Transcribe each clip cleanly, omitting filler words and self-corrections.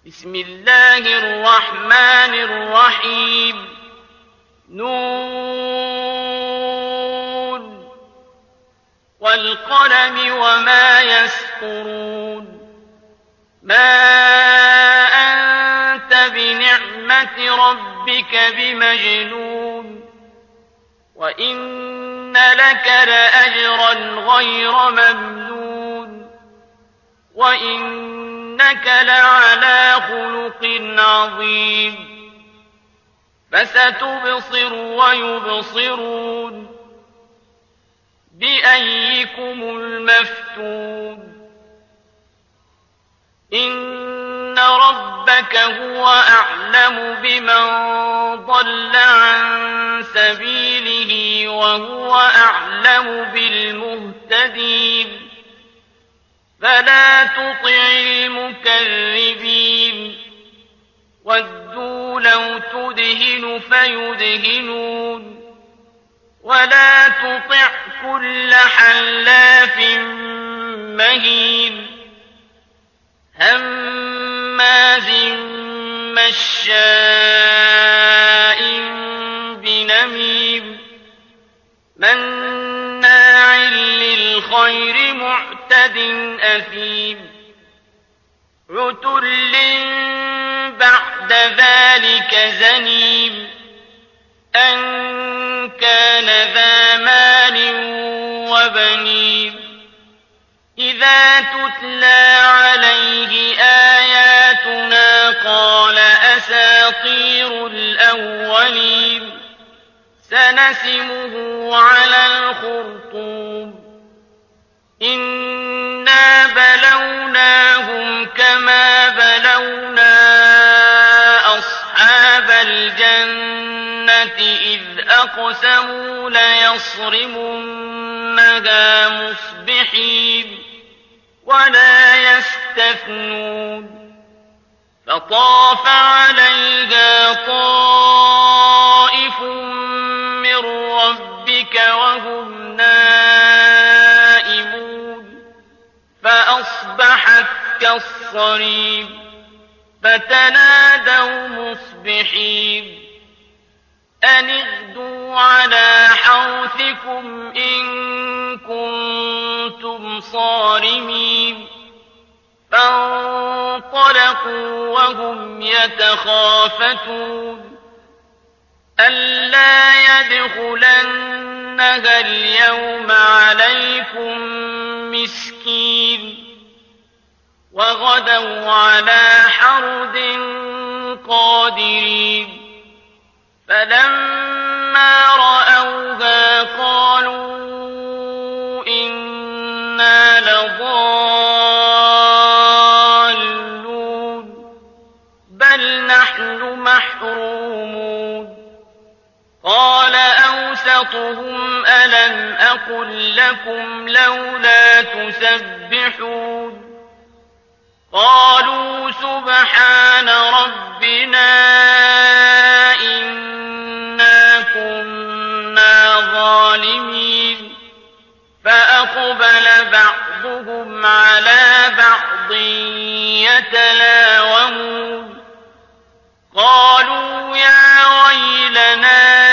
بسم الله الرحمن الرحيم نون والقلم وما يسطرون ما أنت بنعمة ربك بمجنون وإن لك لأجرا غير ممنون وإنك لعلى خلق عظيم فستبصر ويبصرون بأيكم المفتون إن ربك هو أعلم بمن ضل عن سبيله وهو أعلم بالمهتدين فلا تطع المكذبين ودوا لو تدهن فيدهنون ولا تطع كل حلاف مهين هماز مشاء بنميم مناع للخير معتد أثيم عتل بعد ذلك زنيم أن كان ذا مال وبنين إذا تتلى عليه آياتنا قال أساطير الأولين سنسمه على الخرطوم إنا بلوناهم كما بلونا أصحاب الجنة إذ أقسموا ليصرمنها مصبحين ولا يستثنون فطاف عليها طائف من ربك وهم نائمون فأصبحت كالصريم فتنادوا مصبحين أن اغدوا على حرثكم إن كنتم صارمين فانطلقوا وهم يتخافتون ألا يدخلنها اليوم عليكم مسكين وغدوا على حرد قادرين فلما رأوها قالوا إنا لضالون بل نحن محرومون قال أوسطهم ألم أقل لكم لولا تسبحون قالوا سبحان ربنا إنا كنا ظالمين فأقبل بعضهم على بعض يتلاومون قالوا يا ويلنا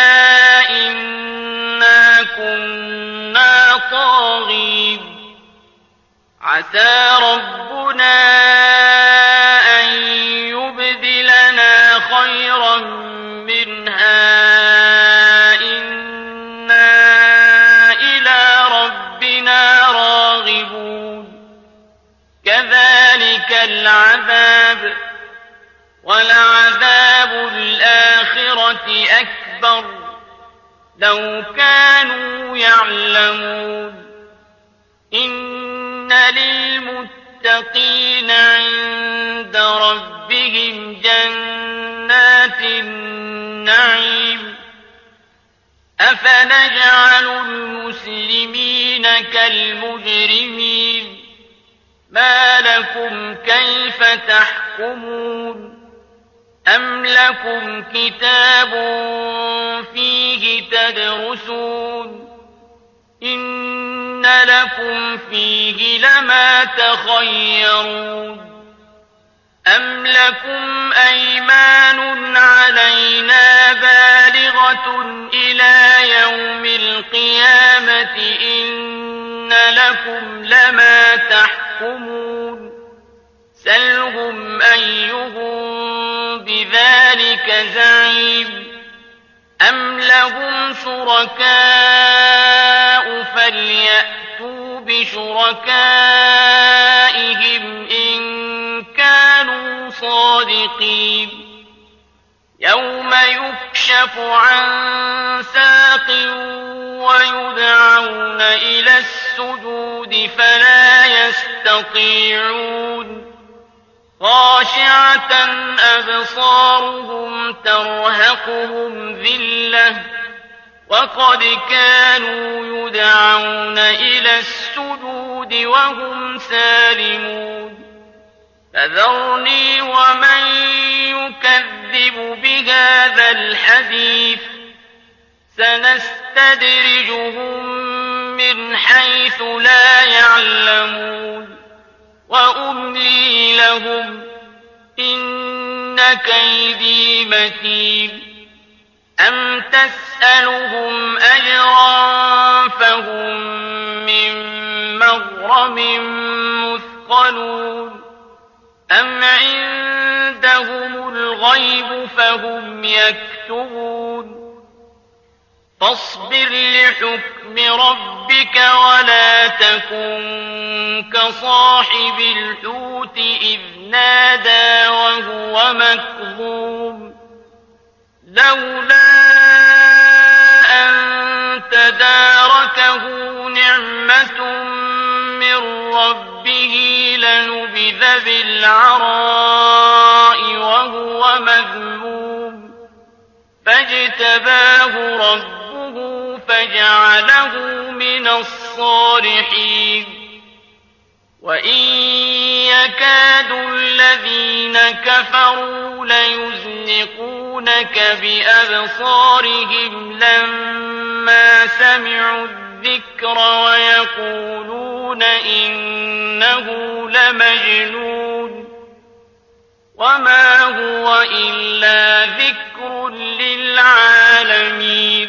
إنا كنا طاغين عسى ربنا أن يبدلنا خيرا منها إنا إلى ربنا راغبون كذلك العذاب ولعذاب الآخرة أكبر لو كانوا يعلمون إن للمتقين عند ربهم جنات النعيم أفنجعل المسلمين كالمجرمين ما لكم كيف تحكمون أم لكم كتاب فيه تدرسون إن لكم فيه لما تخيرون أَمْ لَكُمْ أَيْمَانٌ عَلَيْنَا بَالِغَةٌ إِلَىٰ يَوْمِ الْقِيَامَةِ إِنَّ لَكُمْ لَمَا تَحْكُمُونَ سَلْهُمْ أَيُّهُم بِذَٰلِكَ زَعِيمٌ أَمْ لَهُمْ شُرَكَاءُ فَلْيَأْتُوا بِشُرَكَائِهِمْ إِن كَانُوا صَادِقِينَ يَوْمَ يُكْشَفُ عَن سَاقٍ وَيُدْعَوْنَ إِلَى السُّجُودِ فَلَا يَسْتَطِيعُونَ خَاشِعَةً أَبْصَارُهُمْ تَرْهَقُهُمْ ذِلَّةٌ وَقَدْ كَانُوا يُدْعَوْنَ إِلَى السُّجُودِ وَهُمْ سَالِمُونَ فَذَرْنِي وَمَن يُكَذِّبُ بِهَٰذَا الْحَدِيثِ سَنَسْتَدْرِجُهُم مِّنْ حَيْثُ لَا يَعْلَمُونَ وَأُمْلِي لَهُمْ إِنَّ كَيْدِي مَتِينٌ أَمْ تَسْأَلُهُمْ أَجْرًا فَهُم مِّن مَّغْرَمٍ مُّثْقَلُونَ أَمْ عِندَهُمُ الْغَيْبُ فَهُمْ يَكْتُبُونَ فاصبر لحكم ربك ولا تكن كصاحب الحوت إذ نادى وهو مكظوم لولا أن تداركه نعمة من ربه لنبذ بالعراء وهو مذموم فاجتباه ربه فجعله من الصالحين وإن يكاد الذين كفروا ليزلقونك بأبصارهم لما سمعوا الذكر ويقولون إنه لمجنون وما هو إلا ذكر للعالمين